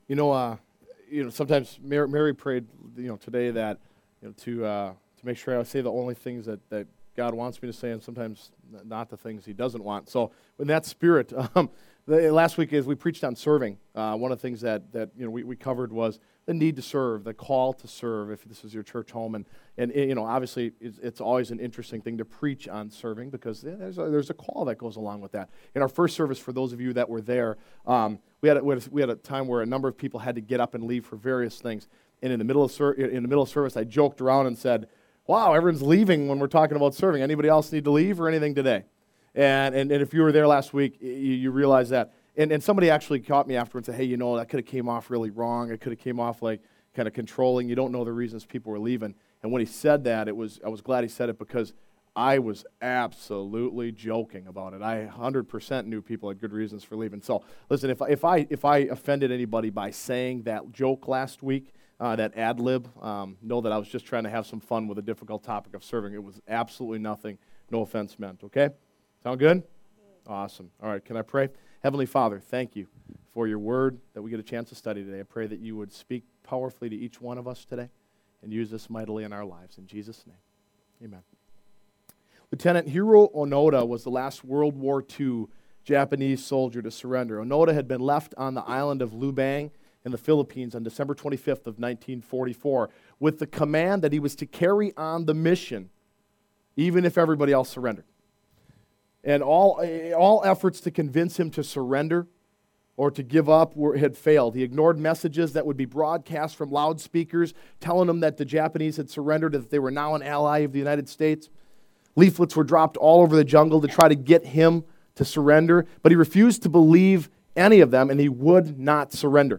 You know, sometimes Mary prayed, today that, to make sure I say the only things that God wants me to say, and sometimes not the things He doesn't want. So, in that spirit, last week as we preached on serving, one of the things that we covered was the need to serve, the call to serve. If this is your church home, and obviously it's always an interesting thing to preach on serving because there's a call that goes along with that. In our first service, for those of you that were there, we had a time where a number of people had to get up and leave for various things. And in the middle of service, I joked around and said, "Wow, everyone's leaving when we're talking about serving. Anybody else need to leave or anything today?" And if you were there last week, you realize that. And somebody actually caught me afterwards and said, "Hey, that could have came off really wrong. It could have came off like kind of controlling. You don't know the reasons people were leaving." And when he said that, I was glad he said it because I was absolutely joking about it. I 100% knew people had good reasons for leaving. So listen, if I offended anybody by saying that joke last week, that ad lib, know that I was just trying to have some fun with a difficult topic of serving. It was absolutely nothing. No offense meant. Okay, sound good? Awesome. All right, can I pray? Heavenly Father, thank you for your word that we get a chance to study today. I pray that you would speak powerfully to each one of us today and use this mightily in our lives. In Jesus' name, amen. Lieutenant Hiro Onoda was the last World War II Japanese soldier to surrender. Onoda had been left on the island of Lubang in the Philippines on December 25th of 1944 with the command that he was to carry on the mission even if everybody else surrendered. And all efforts to convince him to surrender or to give up had failed. He ignored messages that would be broadcast from loudspeakers telling him that the Japanese had surrendered, that they were now an ally of the United States. Leaflets were dropped all over the jungle to try to get him to surrender, but he refused to believe any of them, and he would not surrender.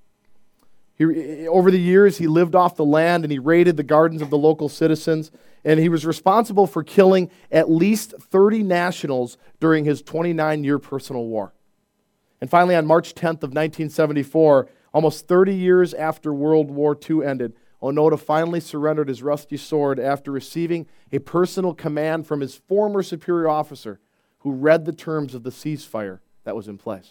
Over the years, he lived off the land, and he raided the gardens of the local citizens, and he was responsible for killing at least 30 nationals during his 29-year personal war. And finally, on March 10th of 1974, almost 30 years after World War II ended, Onoda finally surrendered his rusty sword after receiving a personal command from his former superior officer who read the terms of the ceasefire that was in place.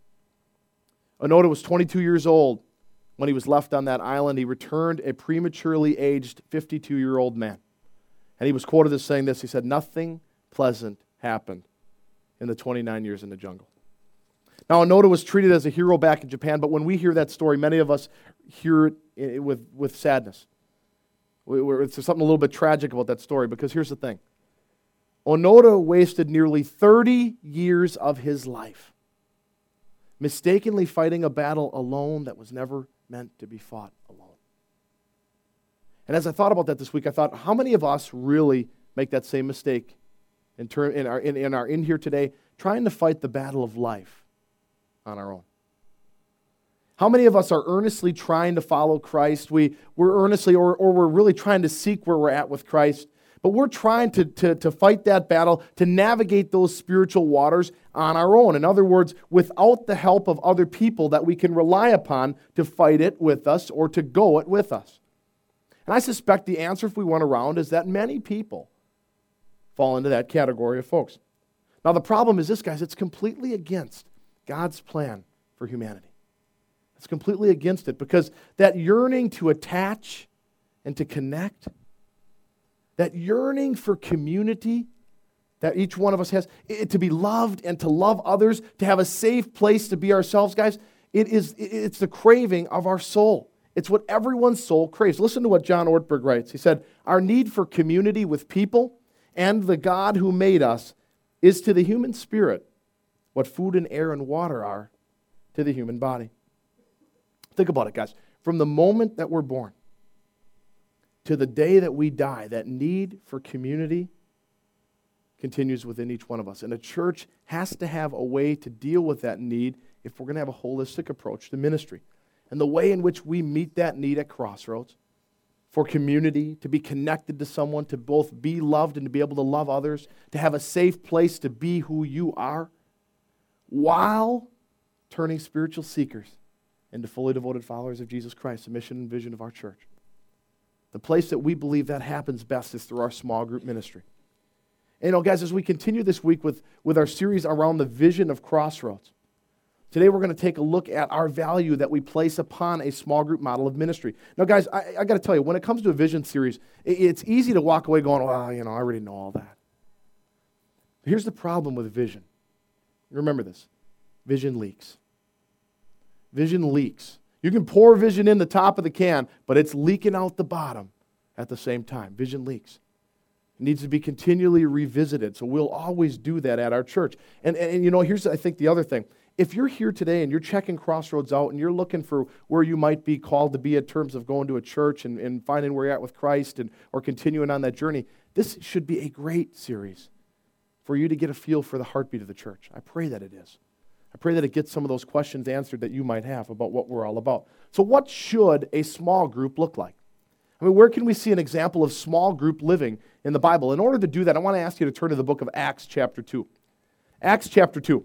Onoda was 22 years old when he was left on that island. He returned a prematurely aged 52-year-old man. And he was quoted as saying this. He said, "Nothing pleasant happened in the 29 years in the jungle." Now, Onoda was treated as a hero back in Japan, but when we hear that story, many of us hear it with sadness. There's something a little bit tragic about that story, because here's the thing. Onoda wasted nearly 30 years of his life mistakenly fighting a battle alone that was never meant to be fought alone. And as I thought about that this week, I thought, how many of us really make that same mistake in here today, trying to fight the battle of life on our own? How many of us are earnestly trying to follow Christ? We're earnestly, or we're really trying to seek where we're at with Christ, but we're trying to fight that battle, to navigate those spiritual waters on our own. In other words, without the help of other people that we can rely upon to fight it with us or to go it with us. And I suspect the answer, if we went around, is that many people fall into that category of folks. Now, the problem is this, guys, it's completely against God's plan for humanity. It's completely against it, because that yearning to attach and to connect, that yearning for community that each one of us has, to be loved and to love others, to have a safe place to be ourselves, guys, it's the craving of our soul. It's what everyone's soul craves. Listen to what John Ortberg writes. He said, "Our need for community with people and the God who made us is to the human spirit what food and air and water are to the human body." Think about it, guys. From the moment that we're born to the day that we die, that need for community continues within each one of us. And a church has to have a way to deal with that need if we're going to have a holistic approach to ministry. And the way in which we meet that need at Crossroads, for community, to be connected to someone, to both be loved and to be able to love others, to have a safe place to be who you are, while turning spiritual seekers into fully devoted followers of Jesus Christ, the mission and vision of our church. The place that we believe that happens best is through our small group ministry. And guys, as we continue this week with our series around the vision of Crossroads, Today we're going to take a look at our value that we place upon a small group model of ministry. Now guys, I got to tell you, when it comes to a vision series, it's easy to walk away going, well, I already know all that. Here's the problem with vision. Remember this. Vision leaks. Vision leaks. You can pour vision in the top of the can, but it's leaking out the bottom at the same time. Vision leaks. It needs to be continually revisited, so we'll always do that at our church. And here's, I think, the other thing. If you're here today and you're checking Crossroads out and you're looking for where you might be called to be in terms of going to a church and finding where you're at with Christ or continuing on that journey, this should be a great series for you to get a feel for the heartbeat of the church. I pray that it is. I pray that it gets some of those questions answered that you might have about what we're all about. So what should a small group look like? I mean, where can we see an example of small group living in the Bible? In order to do that, I want to ask you to turn to the book of Acts chapter 2. Acts chapter 2.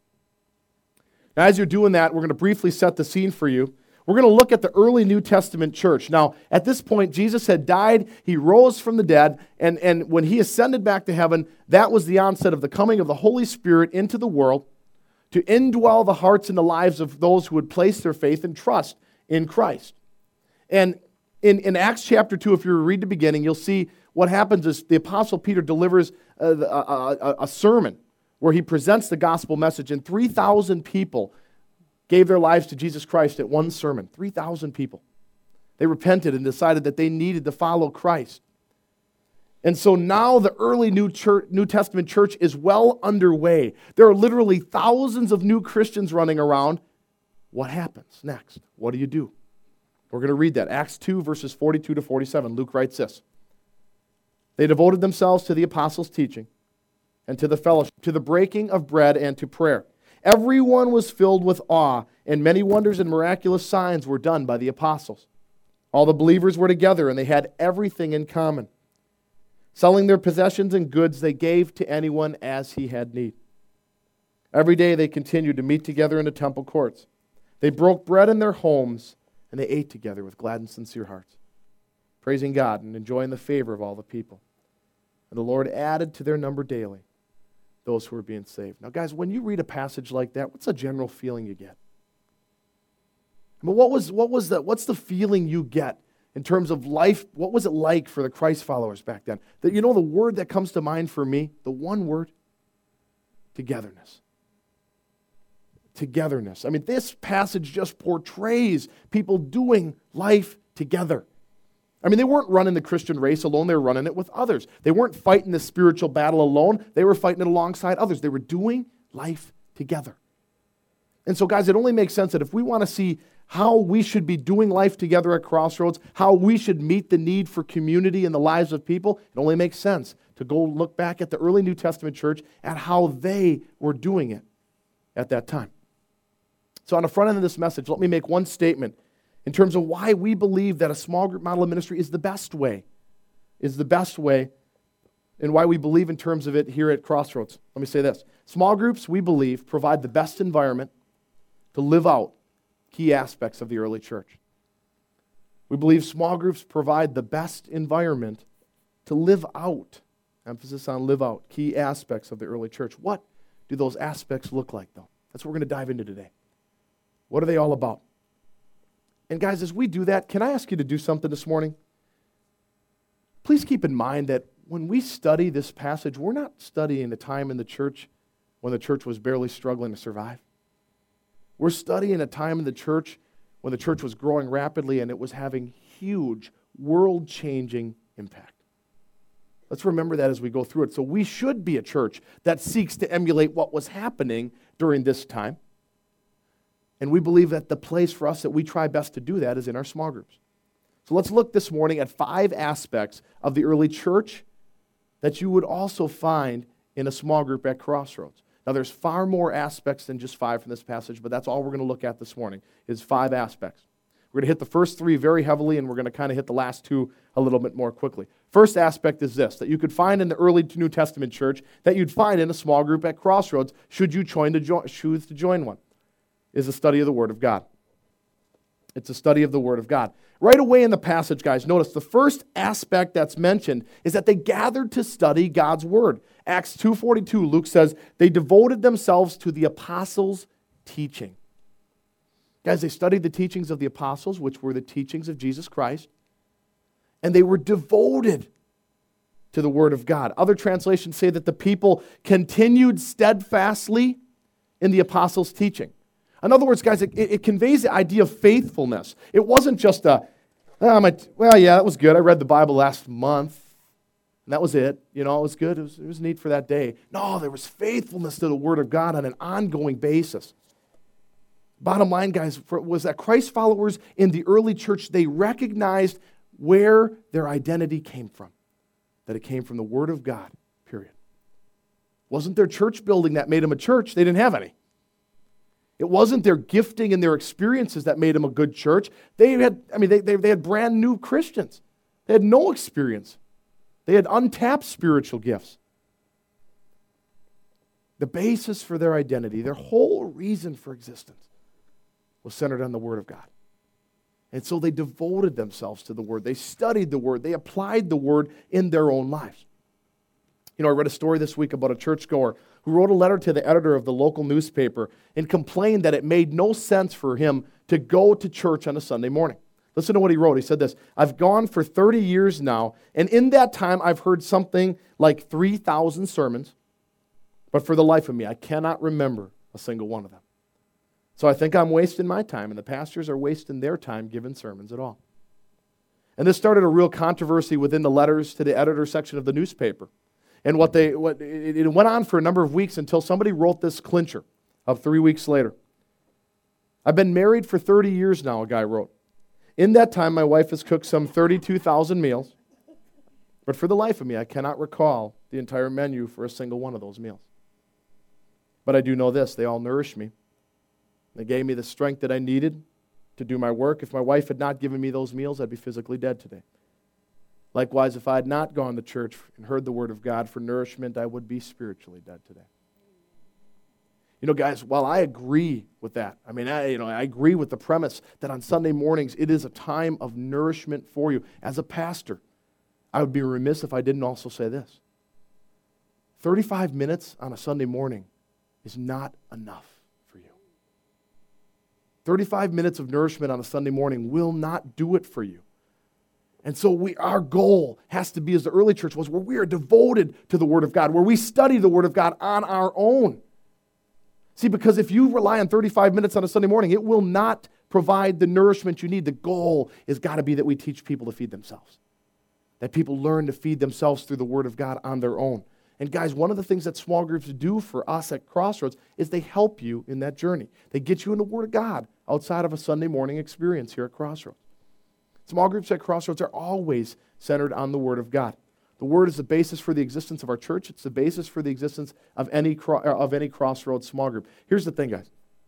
Now, as you're doing that, we're going to briefly set the scene for you. We're going to look at the early New Testament church. Now, at this point, Jesus had died, he rose from the dead, and when he ascended back to heaven, that was the onset of the coming of the Holy Spirit into the world to indwell the hearts and the lives of those who would place their faith and trust in Christ. And in Acts chapter 2, if you read the beginning, you'll see what happens is the Apostle Peter delivers a sermon where he presents the gospel message, and 3,000 people gave their lives to Jesus Christ at one sermon. 3,000 people. They repented and decided that they needed to follow Christ. And so now the early New Testament church is well underway. There are literally thousands of new Christians running around. What happens next? What do? We're going to read that. Acts 2, verses 42 to 47. Luke writes this. They devoted themselves to the apostles' teaching and to the fellowship, to the breaking of bread and to prayer. Everyone was filled with awe, and many wonders and miraculous signs were done by the apostles. All the believers were together, and they had everything in common. Selling their possessions and goods, they gave to anyone as he had need. Every day they continued to meet together in the temple courts. They broke bread in their homes, and they ate together with glad and sincere hearts, praising God and enjoying the favor of all the people. And the Lord added to their number daily those who were being saved. Now, guys, when you read a passage like that, what's the general feeling you get? I mean, what's the feeling you get in terms of life? What was it like for the Christ followers back then? The word that comes to mind for me, the one word, togetherness. Togetherness. I mean, this passage just portrays people doing life together. I mean, they weren't running the Christian race alone. They were running it with others. They weren't fighting the spiritual battle alone. They were fighting it alongside others. They were doing life together. And so, guys, it only makes sense that if we want to see how we should be doing life together at Crossroads, how we should meet the need for community in the lives of people, it only makes sense to go look back at the early New Testament church at how they were doing it at that time. So on the front end of this message, let me make one statement in terms of why we believe that a small group model of ministry is the best way, and why we believe in terms of it here at Crossroads. Let me say this. Small groups, we believe, provide the best environment to live out key aspects of the early church. We believe small groups provide the best environment to live out, emphasis on live out, key aspects of the early church. What do those aspects look like, though? That's what we're going to dive into today. What are they all about? And guys, as we do that, can I ask you to do something this morning? Please keep in mind that when we study this passage, we're not studying the time in the church when the church was barely struggling to survive. We're studying a time in the church when the church was growing rapidly and it was having huge, world-changing impact. Let's remember that as we go through it. So we should be a church that seeks to emulate what was happening during this time. And we believe that the place for us that we try best to do that is in our small groups. So let's look this morning at 5 aspects of the early church that you would also find in a small group at Crossroads. Now, there's far more aspects than just 5 from this passage, but that's all we're going to look at this morning is 5 aspects. We're going to hit the first 3 very heavily, and we're going to kind of hit the last 2 a little bit more quickly. First aspect is this, that you could find in the early New Testament church, that you'd find in a small group at Crossroads, should you choose to join one, is a study of the Word of God. It's a study of the Word of God. Right away in the passage, guys, notice the first aspect that's mentioned is that they gathered to study God's Word. Acts 2:42, Luke says, they devoted themselves to the apostles' teaching. Guys, they studied the teachings of the apostles, which were the teachings of Jesus Christ, and they were devoted to the Word of God. Other translations say that the people continued steadfastly in the apostles' teaching. In other words, guys, it conveys the idea of faithfulness. It wasn't just well, yeah, that was good. I read the Bible last month, and that was it. It was good. It was neat for that day. No, there was faithfulness to the Word of God on an ongoing basis. Bottom line, guys, was that Christ followers in the early church, they recognized where their identity came from. That it came from the Word of God, period. It wasn't their church building that made them a church. They didn't have any. It wasn't their gifting and their experiences that made them a good church. They had brand new Christians. They had no experience. They had untapped spiritual gifts. The basis for their identity, their whole reason for existence, was centered on the Word of God. And so they devoted themselves to the Word. They studied the Word. They applied the Word in their own lives. I read a story this week about a churchgoer who wrote a letter to the editor of the local newspaper and complained that it made no sense for him to go to church on a Sunday morning. Listen to what he wrote. He said this: "I've gone for 30 years now, and in that time I've heard something like 3,000 sermons, but for the life of me, I cannot remember a single one of them. So I think I'm wasting my time, and the pastors are wasting their time giving sermons at all." And this started a real controversy within the letters to the editor section of the newspaper. And it went on for a number of weeks until somebody wrote this clincher of 3 weeks later. "I've been married for 30 years now," a guy wrote. "In that time, my wife has cooked some 32,000 meals, but for the life of me, I cannot recall the entire menu for a single one of those meals. But I do know this: they all nourish me. They gave me the strength that I needed to do my work. If my wife had not given me those meals, I'd be physically dead today. Likewise, if I had not gone to church and heard the Word of God for nourishment, I would be spiritually dead today." Guys, while I agree with that, I agree with the premise that on Sunday mornings it is a time of nourishment for you. As a pastor, I would be remiss if I didn't also say this: 35 minutes on a Sunday morning is not enough for you. 35 minutes of nourishment on a Sunday morning will not do it for you. And so our goal has to be, as the early church was, where we are devoted to the Word of God, where we study the Word of God on our own. See, because if you rely on 35 minutes on a Sunday morning, it will not provide the nourishment you need. The goal has got to be that we teach people to feed themselves, that people learn to feed themselves through the Word of God on their own. And guys, one of the things that small groups do for us at Crossroads is they help you in that journey. They get you in the Word of God outside of a Sunday morning experience here at Crossroads. Small groups at Crossroads are always centered on the Word of God. The Word is the basis for the existence of our church. It's the basis for the existence of any Crossroads small group. Here's the thing, guys.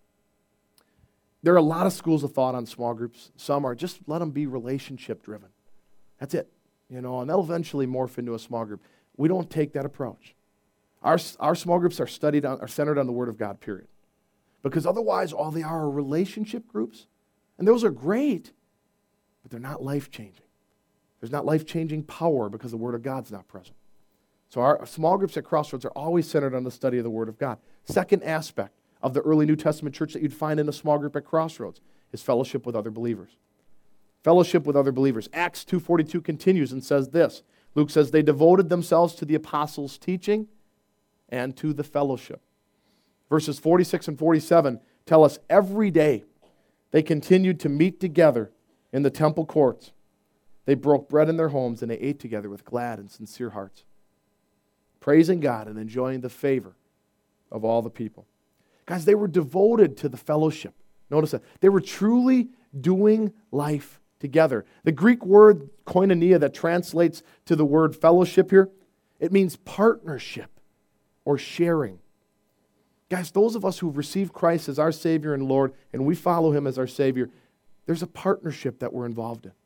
There are a lot of schools of thought on small groups. Some are just let them be relationship driven. That's it. And they'll eventually morph into a small group. We don't take that approach. Our small groups are centered on the Word of God, period. Because otherwise, all they are relationship groups. And those are great, but they're not life-changing. There's not life-changing power because the Word of God's not present. So our small groups at Crossroads are always centered on the study of the Word of God. Second aspect of the early New Testament church that you'd find in a small group at Crossroads is fellowship with other believers. Fellowship with other believers. Acts 2:42 continues and says this. Luke says, "They devoted themselves to the apostles' teaching and to the fellowship." Verses 46 and 47 tell us every day they continued to meet together in the temple courts. They broke bread in their homes and they ate together with glad and sincere hearts, praising God and enjoying the favor of all the people. Guys, they were devoted to the fellowship. Notice that. They were truly doing life together. The Greek word koinonia that translates to the word fellowship here, it means partnership or sharing. Guys, those of us who've received Christ as our Savior and Lord, and we follow Him as our Savior, there's a partnership that we're involved in.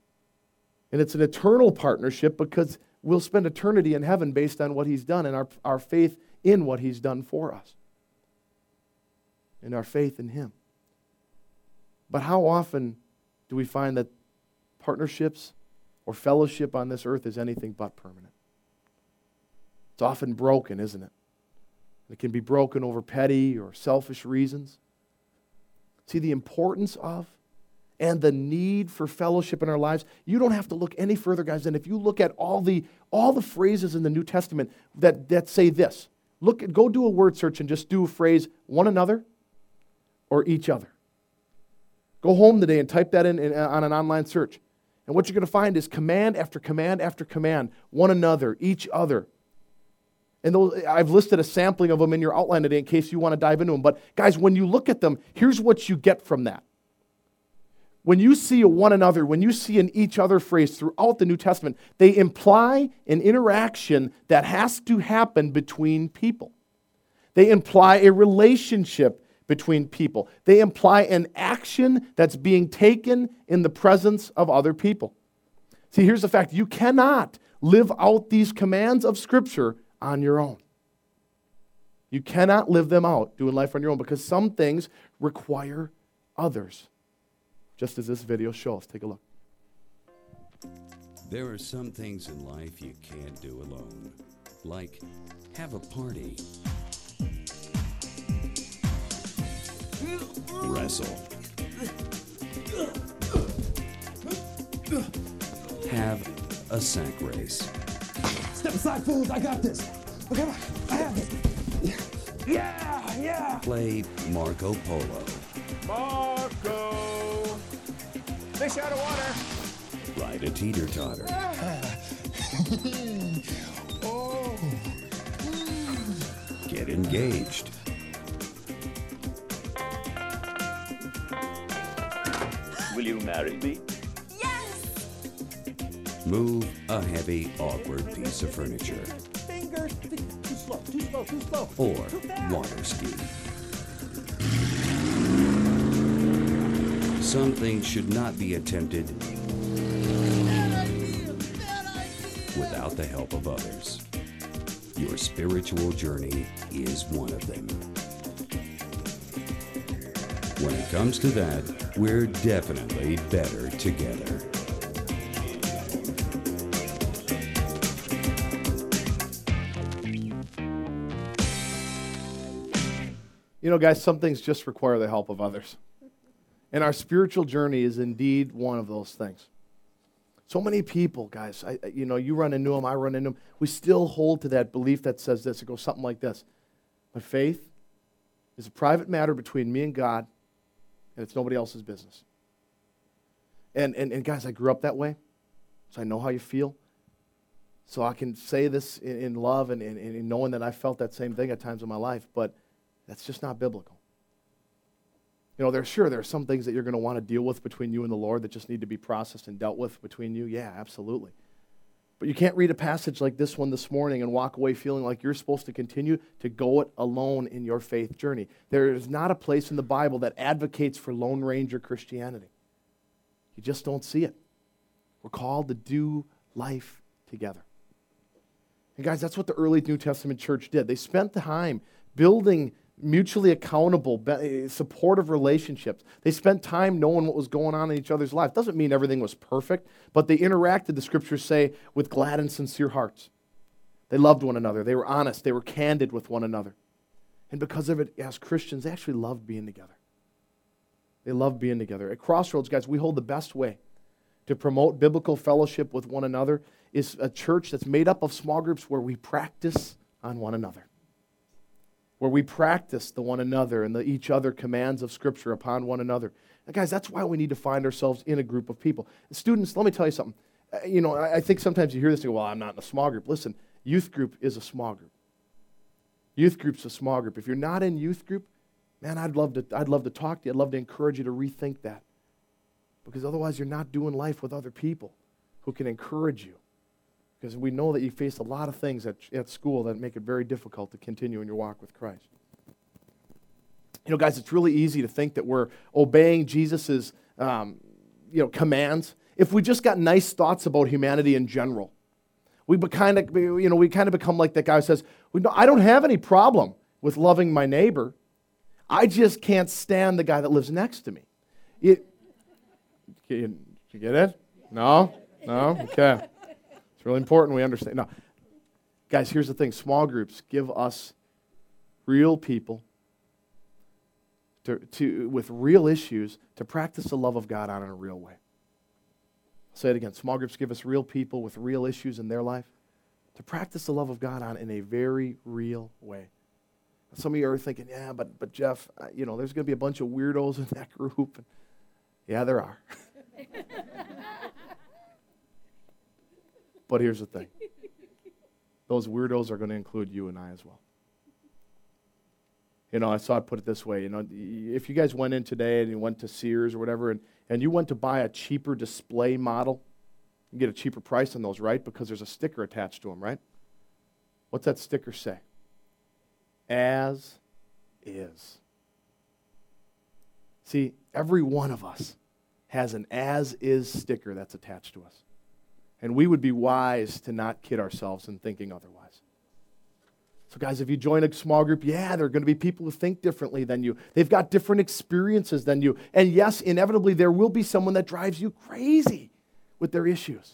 And it's an eternal partnership because we'll spend eternity in heaven based on what He's done and our faith in what He's done for us. And our faith in Him. But how often do we find that partnerships or fellowship on this earth is anything but permanent? It's often broken, isn't it? It can be broken over petty or selfish reasons. see the importance of and the need for fellowship in our lives, you don't have to look any further, guys, than if you look at all the phrases in the New Testament that say this. Go do a word search and just do a phrase, one another or each other. Go home today and type that in on an online search. And what you're going to find is command after command after command, one another, each other. And I've listed a sampling of them in your outline today in case you want to dive into them. But guys, when you look at them, here's what you get from that. When you see a one another, when you see an each other phrase throughout the New Testament, they imply an interaction that has to happen between people. They imply a relationship between people. They imply an action that's being taken in the presence of other people. See, here's the fact. You cannot live out these commands of Scripture on your own. You cannot live them out doing life on your own because some things require others. Just as this video shows. Take a look. There are some things in life you can't do alone, like have a party, wrestle, have a sack race. Step aside, fools. I got this. Okay, I have it. Yeah. Play Marco Polo. Marco. Fish out of water. Ride a teeter-totter. Oh. Get engaged. Will you marry me? Yes! Move a heavy, awkward piece of furniture. Fingers. Too slow. Or water ski. Some things should not be attempted without the help of others. Your spiritual journey is one of them. When it comes to that, we're definitely better together. You know, guys, some things just require the help of others. And our spiritual journey is indeed one of those things. So many people, guys, you run into them, I run into them. We still hold to that belief that says this. It goes something like this. My faith is a private matter between me and God, and it's nobody else's business. And guys, I grew up that way, so I know how you feel. So I can say this in love and in knowing that I felt that same thing at times in my life, but that's just not biblical. You know, there are some things that you're going to want to deal with between you and the Lord that just need to be processed and dealt with between you. Yeah, absolutely. But you can't read a passage like this one this morning and walk away feeling like you're supposed to continue to go it alone in your faith journey. There is not a place in the Bible that advocates for Lone Ranger Christianity. You just don't see it. We're called to do life together. And guys, that's what the early New Testament church did. They spent time building mutually accountable, supportive relationships. They spent time knowing what was going on in each other's life. Doesn't mean everything was perfect, but they interacted, the scriptures say, with glad and sincere hearts. They loved one another. They were honest. They were candid with one another. And because of it, as Christians, they actually loved being together. They loved being together. At Crossroads, guys, we hold the best way to promote biblical fellowship with one another is a church that's made up of small groups where we practice on one another, where we practice the one another and the each other commands of Scripture upon one another. And guys, that's why we need to find ourselves in a group of people. Students, let me tell you something. I think sometimes you hear this and go, well, I'm not in a small group. Listen, youth group is a small group. Youth group's a small group. If you're not in youth group, man, I'd love to talk to you. I'd love to encourage you to rethink that. Because otherwise you're not doing life with other people who can encourage you. Because we know that you face a lot of things at school that make it very difficult to continue in your walk with Christ. You know, guys, it's really easy to think that we're obeying Jesus' commands if we just got nice thoughts about humanity in general. We kind of become like that guy who says, I don't have any problem with loving my neighbor. I just can't stand the guy that lives next to me. You get it? No? Okay. It's really important we understand. Now, guys, here's the thing. Small groups give us real people with real issues, to practice the love of God on in a real way. I'll say it again. Small groups give us real people with real issues in their life to practice the love of God on in a very real way. Some of you are thinking, yeah, but Jeff, there's going to be a bunch of weirdos in that group. Yeah, there are. But here's the thing. Those weirdos are going to include you and I as well. I saw it put it this way. If you guys went in today and you went to Sears or whatever, and you went to buy a cheaper display model, you get a cheaper price on those, right? Because there's a sticker attached to them, right? What's that sticker say? As is. See, every one of us has an as is sticker that's attached to us. And we would be wise to not kid ourselves in thinking otherwise. So guys, if you join a small group, yeah, there are going to be people who think differently than you. They've got different experiences than you. And yes, inevitably, there will be someone that drives you crazy with their issues.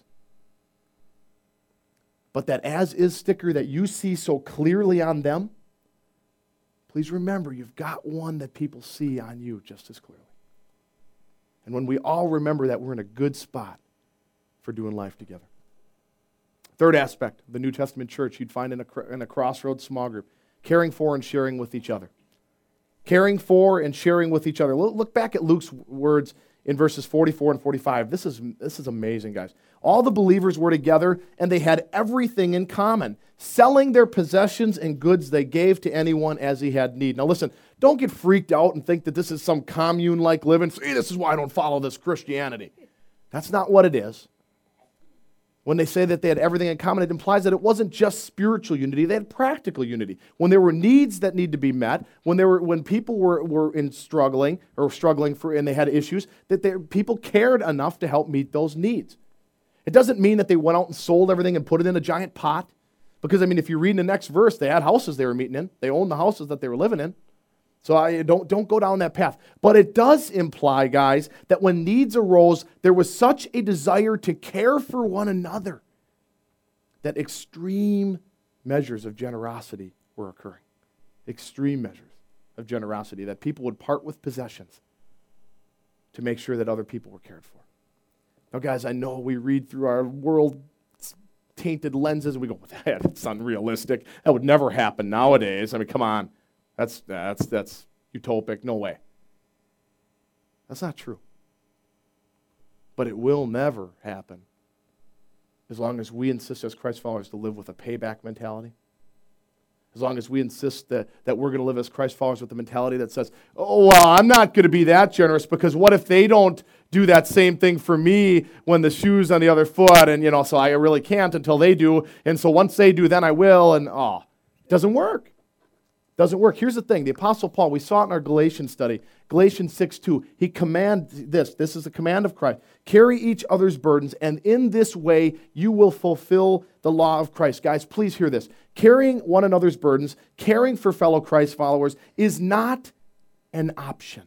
But that as-is sticker that you see so clearly on them, please remember, you've got one that people see on you just as clearly. And when we all remember that, we're in a good spot for doing life together. Third aspect of the New Testament church you'd find in a Crossroads small group, caring for and sharing with each other. Caring for and sharing with each other. Look back at Luke's words in verses 44 and 45. This is amazing, guys. All the believers were together, and they had everything in common. Selling their possessions and goods they gave to anyone as he had need. Now listen, don't get freaked out and think that this is some commune-like living. See, this is why I don't follow this Christianity. That's not what it is. When they say that they had everything in common, it implies that it wasn't just spiritual unity, they had practical unity. When there were needs that need to be met, when people were struggling and they had issues, people cared enough to help meet those needs. It doesn't mean that they went out and sold everything and put it in a giant pot. Because, if you read in the next verse, they had houses they were meeting in. They owned the houses that they were living in. So don't go down that path. But it does imply, guys, that when needs arose, there was such a desire to care for one another that extreme measures of generosity were occurring. Extreme measures of generosity, that people would part with possessions to make sure that other people were cared for. Now, guys, I know we read through our world-tainted lenses and we go, that's unrealistic. That would never happen nowadays. Come on. That's utopic. No way. That's not true. But it will never happen as long as we insist as Christ followers to live with a payback mentality. As long as we insist that we're going to live as Christ followers with the mentality that says, oh, well, I'm not going to be that generous because what if they don't do that same thing for me when the shoe's on the other foot and, so I really can't until they do. And so once they do, then I will. And, it doesn't work. Doesn't work. Here's the thing. The Apostle Paul, we saw it in our Galatians study, Galatians 6:2. He commands this. This is the command of Christ. Carry each other's burdens, and in this way you will fulfill the law of Christ. Guys, please hear this. Carrying one another's burdens, caring for fellow Christ followers is not an option.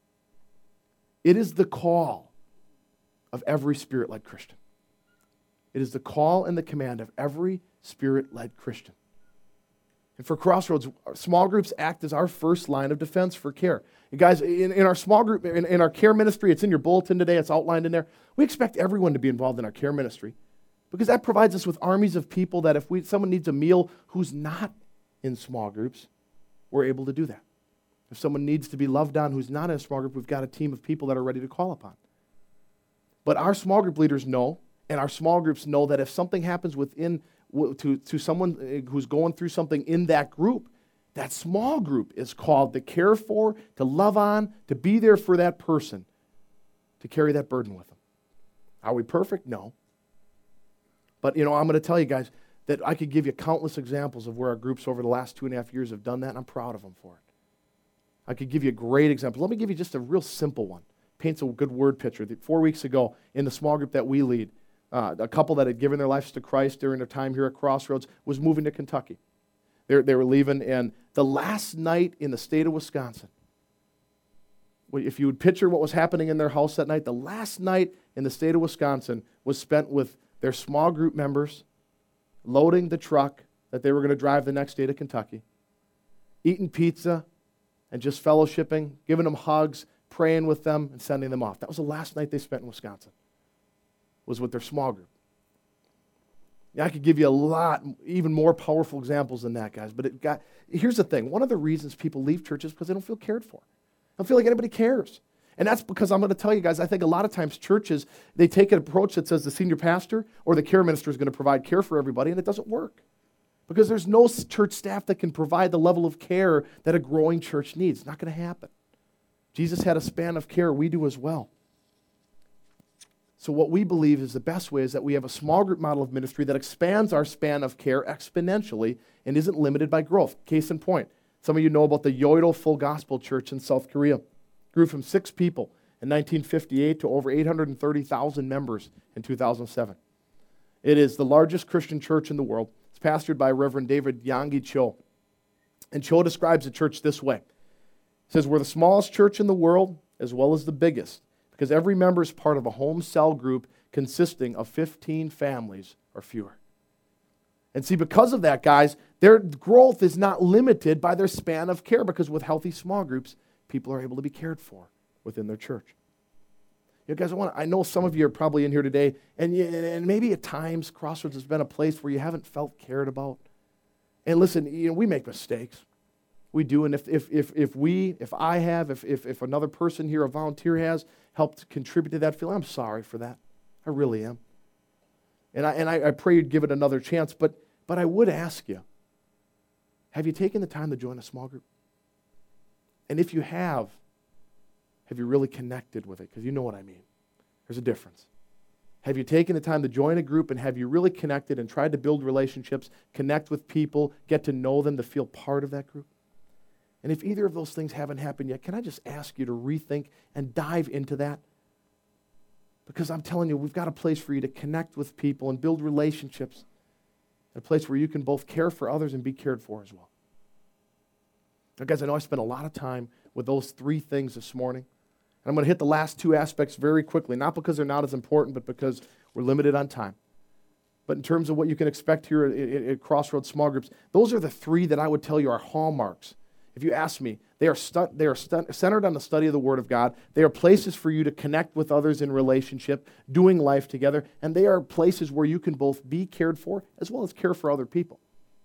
It is the call of every Spirit-led Christian. It is the call and the command of every Spirit-led Christian. And for Crossroads, small groups act as our first line of defense for care. And guys, in our small group, in our care ministry, it's in your bulletin today, it's outlined in there. We expect everyone to be involved in our care ministry because that provides us with armies of people that if someone needs a meal who's not in small groups, we're able to do that. If someone needs to be loved on who's not in a small group, we've got a team of people that are ready to call upon. But our small group leaders know, and our small groups know that if something happens to someone who's going through something in that group, that small group is called to care for, to love on, to be there for that person, to carry that burden with them. Are we perfect? No. But, I'm going to tell you guys that I could give you countless examples of where our groups over the last 2.5 years have done that, and I'm proud of them for it. I could give you a great example. Let me give you just a real simple one. Paints a good word picture. 4 weeks ago, in the small group that we lead, a couple that had given their lives to Christ during their time here at Crossroads was moving to Kentucky. They were leaving, and the last night in the state of Wisconsin, if you would picture what was happening in their house that night, the last night in the state of Wisconsin was spent with their small group members loading the truck that they were going to drive the next day to Kentucky, eating pizza, and just fellowshipping, giving them hugs, praying with them, and sending them off. That was the last night they spent in Wisconsin, was with their small group. Yeah, I could give you a lot, even more powerful examples than that, guys. But here's the thing. One of the reasons people leave churches is because they don't feel cared for. They don't feel like anybody cares. And that's because I'm going to tell you guys, I think a lot of times churches, they take an approach that says the senior pastor or the care minister is going to provide care for everybody, and it doesn't work. Because there's no church staff that can provide the level of care that a growing church needs. It's not going to happen. Jesus had a span of care. We do as well. So what we believe is the best way is that we have a small group model of ministry that expands our span of care exponentially and isn't limited by growth. Case in point, some of you know about the Yoido Full Gospel Church in South Korea. Grew from 6 people in 1958 to over 830,000 members in 2007. It is the largest Christian church in the world. It's pastored by Reverend David Yonggi Cho. And Cho describes the church this way. He says, we're the smallest church in the world as well as the biggest, because every member is part of a home cell group consisting of 15 families or fewer. And see, because of that, guys, their growth is not limited by their span of care, because with healthy small groups, people are able to be cared for within their church. You know, guys, I know some of you are probably in here today, and maybe at times Crossroads has been a place where you haven't felt cared about. And listen, we make mistakes. We do, and if another person here, a volunteer has, helped contribute to that feeling, I'm sorry for that. I really am. And I pray you'd give it another chance, but I would ask you, have you taken the time to join a small group? And if you have you really connected with it? Because you know what I mean. There's a difference. Have you taken the time to join a group, and have you really connected and tried to build relationships, connect with people, get to know them, to feel part of that group? And if either of those things haven't happened yet, can I just ask you to rethink and dive into that? Because I'm telling you, we've got a place for you to connect with people and build relationships, a place where you can both care for others and be cared for as well. Now, guys, I know I spent a lot of time with those 3 things this morning. And I'm going to hit the last 2 aspects very quickly, not because they're not as important, but because we're limited on time. But in terms of what you can expect here at Crossroads Small Groups, those are the 3 that I would tell you are hallmarks. If you ask me, they are centered on the study of the Word of God. They are places for you to connect with others in relationship, doing life together, and they are places where you can both be cared for as well as care for other people.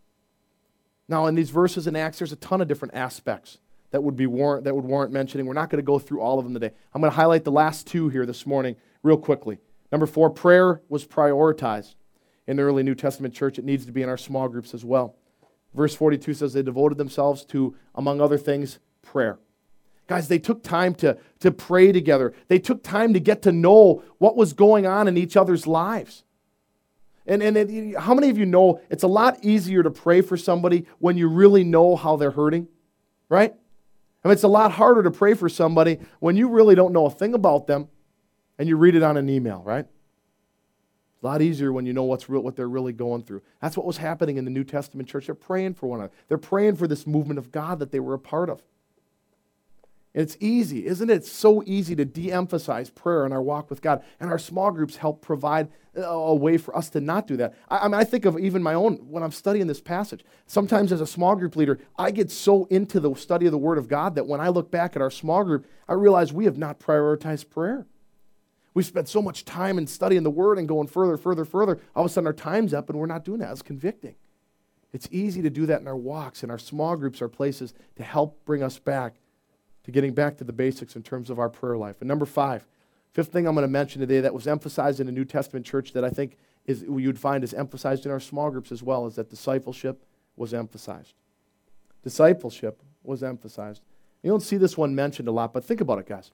Now, in these verses in Acts, there's a ton of different aspects that would warrant mentioning. We're not going to go through all of them today. I'm going to highlight the last 2 here this morning real quickly. Number 4, prayer was prioritized in the early New Testament church. It needs to be in our small groups as well. Verse 42 says they devoted themselves to, among other things, prayer. Guys, they took time to pray together. They took time to get to know what was going on in each other's lives. And how many of you know it's a lot easier to pray for somebody when you really know how they're hurting, right? I mean, it's a lot harder to pray for somebody when you really don't know a thing about them and you read it on an email, right? It's a lot easier when you know what they're really going through. That's what was happening in the New Testament church. They're praying for one another. They're praying for this movement of God that they were a part of. And it's easy, isn't it? It's so easy to de-emphasize prayer in our walk with God. And our small groups help provide a way for us to not do that. I think of even my own, when I'm studying this passage, sometimes as a small group leader, I get so into the study of the Word of God that when I look back at our small group, I realize we have not prioritized prayer. We spent so much time in studying the Word and going further. All of a sudden our time's up and we're not doing that. It's convicting. It's easy to do that in our walks, and our small groups are places to help bring us back to getting back to the basics in terms of our prayer life. And number 5, fifth thing I'm going to mention today that was emphasized in the New Testament church that I think you'd find is emphasized in our small groups as well, is that discipleship was emphasized. Discipleship was emphasized. You don't see this one mentioned a lot, but think about it, guys.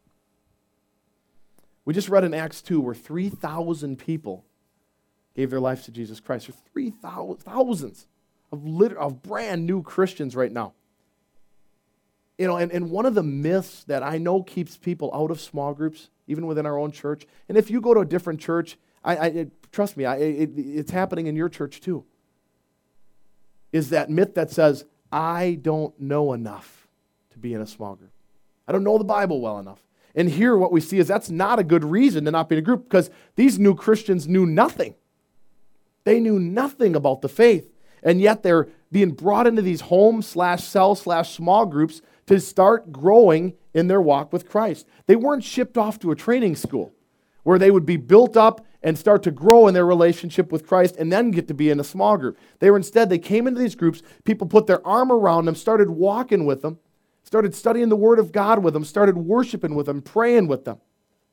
We just read in Acts 2 where 3,000 people gave their lives to Jesus Christ. There's thousands of brand new Christians right now. You know, and one of the myths that I know keeps people out of small groups, even within our own church, and if you go to a different church, trust me, it's happening in your church too, is that myth that says, I don't know enough to be in a small group. I don't know the Bible well enough. And here what we see is that's not a good reason to not be in a group, because these new Christians knew nothing. They knew nothing about the faith, and yet they're being brought into these home/cell/small groups to start growing in their walk with Christ. They weren't shipped off to a training school where they would be built up and start to grow in their relationship with Christ and then get to be in a small group. They came into these groups, people put their arm around them, started walking with them, started studying the Word of God with them, started worshiping with them, praying with them.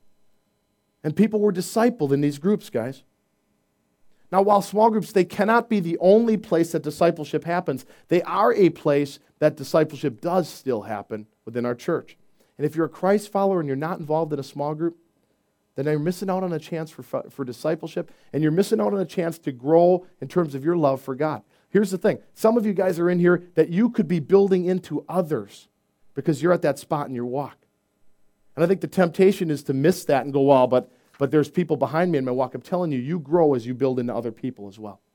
And people were discipled in these groups, guys. Now, while small groups, they cannot be the only place that discipleship happens. They are a place that discipleship does still happen within our church. And if you're a Christ follower and you're not involved in a small group, then you're missing out on a chance for discipleship, and you're missing out on a chance to grow in terms of your love for God. Here's the thing. Some of you guys are in here that you could be building into others because you're at that spot in your walk. And I think the temptation is to miss that and go, well, but there's people behind me in my walk. I'm telling you, you grow as you build into other people as well.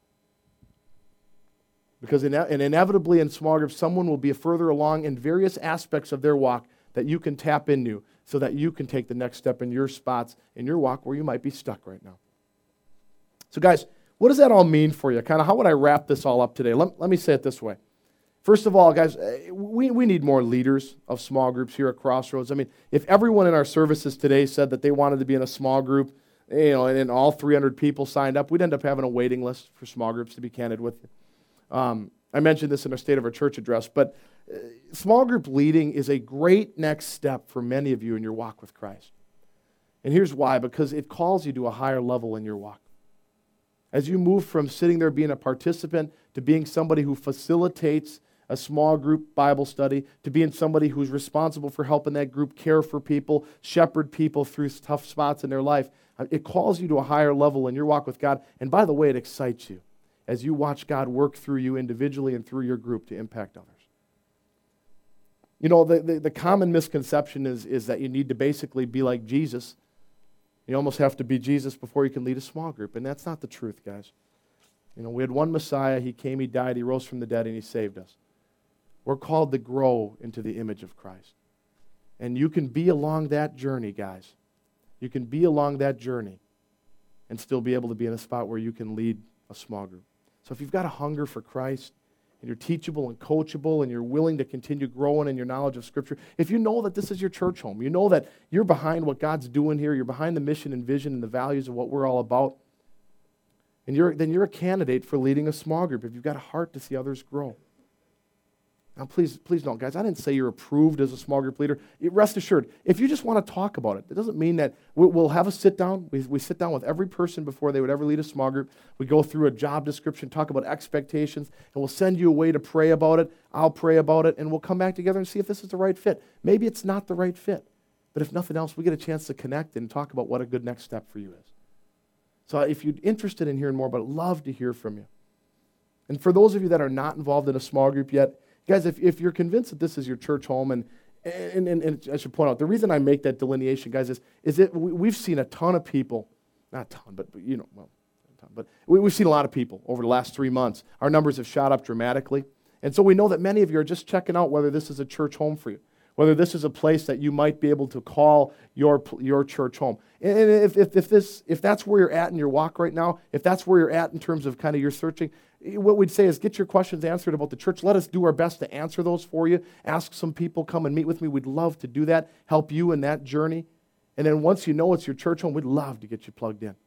Because inevitably in small groups, someone will be further along in various aspects of their walk that you can tap into so that you can take the next step in your spots in your walk where you might be stuck right now. So guys, what does that all mean for you? Kind of how would I wrap this all up today? Let me say it this way. First of all, guys, we need more leaders of small groups here at Crossroads. I mean, if everyone in our services today said that they wanted to be in a small group, and all 300 people signed up, we'd end up having a waiting list for small groups, to be candid with you. I mentioned this in our State of Our Church address, but small group leading is a great next step for many of you in your walk with Christ. And here's why, because it calls you to a higher level in your walk. As you move from sitting there being a participant to being somebody who facilitates a small group Bible study, to being somebody who's responsible for helping that group care for people, shepherd people through tough spots in their life, it calls you to a higher level in your walk with God. And by the way, it excites you as you watch God work through you individually and through your group to impact others. You know, the common misconception is that you need to basically be like Jesus. You almost have to be Jesus before you can lead a small group, and that's not the truth, guys. You know, we had one Messiah. He came, He died, He rose from the dead, and He saved us. We're called to grow into the image of Christ. And you can be along that journey, guys. You can be along that journey and still be able to be in a spot where you can lead a small group. So if you've got a hunger for Christ, and you're teachable and coachable, and you're willing to continue growing in your knowledge of Scripture, if you know that this is your church home, you know that you're behind what God's doing here, you're behind the mission and vision and the values of what we're all about, and then you're a candidate for leading a small group if you've got a heart to see others grow. Now, please don't, guys. I didn't say you're approved as a small group leader. Rest assured, if you just want to talk about it, it doesn't mean that we'll have a sit down. We sit down with every person before they would ever lead a small group. We go through a job description, talk about expectations, and we'll send you away to pray about it. I'll pray about it, and we'll come back together and see if this is the right fit. Maybe it's not the right fit, but if nothing else, we get a chance to connect and talk about what a good next step for you is. So if you're interested in hearing more about it, I'd love to hear from you. And for those of you that are not involved in a small group yet, guys, if you're convinced that this is your church home, and I should point out, the reason I make that delineation, guys, is that we've seen a ton of people, not a ton, but you know, well, not a ton, but we've seen a lot of people over the last 3 months. Our numbers have shot up dramatically. And so we know that many of you are just checking out whether this is a church home for you, whether this is a place that you might be able to call your church home. And if that's where you're at in your walk right now, if that's where you're at in terms of kind of your searching, what we'd say is get your questions answered about the church. Let us do our best to answer those for you. Ask some people, come and meet with me. We'd love to do that, help you in that journey. And then once you know it's your church home, we'd love to get you plugged in.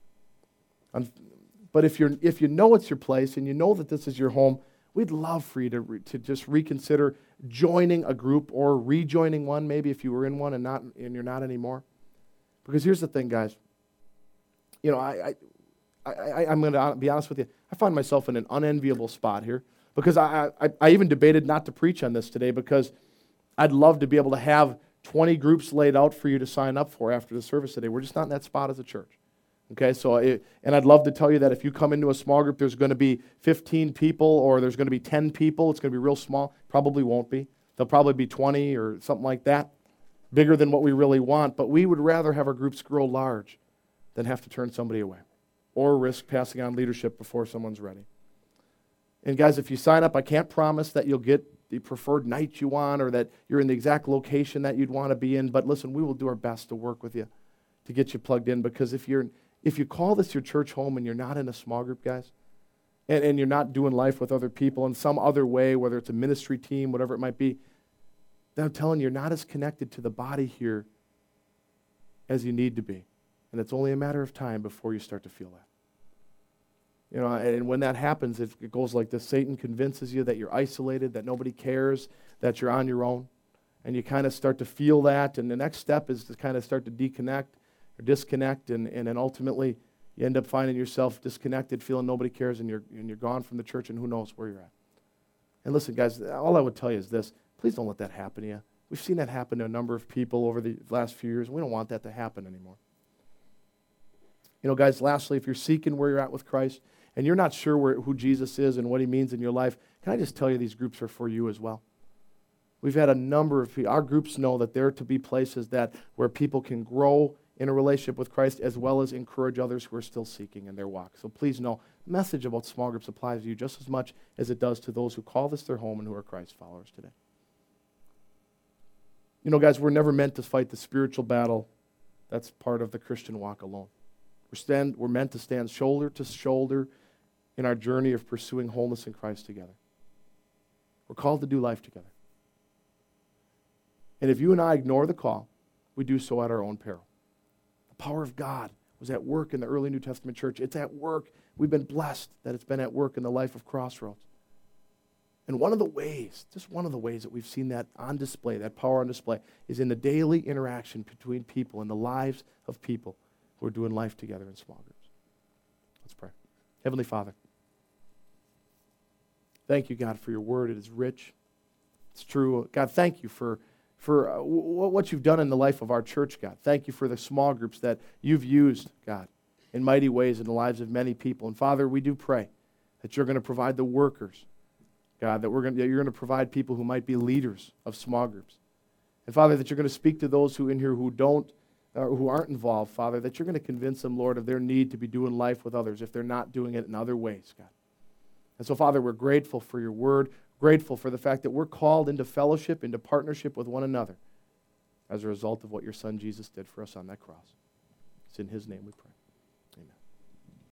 But if you know it's your place and you know that this is your home, we'd love for you to just reconsider joining a group or rejoining one, maybe if you were in one and you're not anymore. Because here's the thing, guys. You know, I'm going to be honest with you. I find myself in an unenviable spot here because I even debated not to preach on this today because I'd love to be able to have 20 groups laid out for you to sign up for after the service today. We're just not in that spot as a church. Okay, and I'd love to tell you that if you come into a small group, there's going to be 15 people or there's going to be 10 people. It's going to be real small. Probably won't be. There'll probably be 20 or something like that, bigger than what we really want. But we would rather have our groups grow large than have to turn somebody away or risk passing on leadership before someone's ready. And guys, if you sign up, I can't promise that you'll get the preferred night you want or that you're in the exact location that you'd want to be in. But listen, we will do our best to work with you to get you plugged in, because if you call this your church home and you're not in a small group, guys, and you're not doing life with other people in some other way, whether it's a ministry team, whatever it might be, then I'm telling you, you're not as connected to the body here as you need to be. And it's only a matter of time before you start to feel that. You know, and when that happens, it goes like this. Satan convinces you that you're isolated, that nobody cares, that you're on your own. And you kind of start to feel that. And the next step is to kind of start to deconnect or disconnect. And then ultimately, you end up finding yourself disconnected, feeling nobody cares, and you're gone from the church, and who knows where you're at. And listen, guys, all I would tell you is this. Please don't let that happen to you. We've seen that happen to a number of people over the last few years, and we don't want that to happen anymore. You know, guys, lastly, if you're seeking where you're at with Christ, and you're not sure who Jesus is and what he means in your life, can I just tell you these groups are for you as well? We've had a number of people. Our groups know that they're to be places where people can grow in a relationship with Christ as well as encourage others who are still seeking in their walk. So please know, the message about small groups applies to you just as much as it does to those who call this their home and who are Christ followers today. You know, guys, we're never meant to fight the spiritual battle that's part of the Christian walk alone. We're meant to stand shoulder to shoulder in our journey of pursuing wholeness in Christ together. We're called to do life together. And if you and I ignore the call, we do so at our own peril. The power of God was at work in the early New Testament church. It's at work. We've been blessed that it's been at work in the life of Crossroads. And one of the ways that we've seen that on display, that power on display, is in the daily interaction between people and the lives of people who are doing life together in small groups. Let's pray. Heavenly Father, thank you, God, for your word. It is rich. It's true. God, thank you for what you've done in the life of our church, God. Thank you for the small groups that you've used, God, in mighty ways in the lives of many people. And Father, we do pray that you're going to provide the workers, God, that you're going to provide people who might be leaders of small groups. And Father, that you're going to speak to those who in here who aren't involved, Father, that you're going to convince them, Lord, of their need to be doing life with others if they're not doing it in other ways, God. And so, Father, we're grateful for your word, grateful for the fact that we're called into fellowship, into partnership with one another as a result of what your Son Jesus did for us on that cross. It's in his name we pray.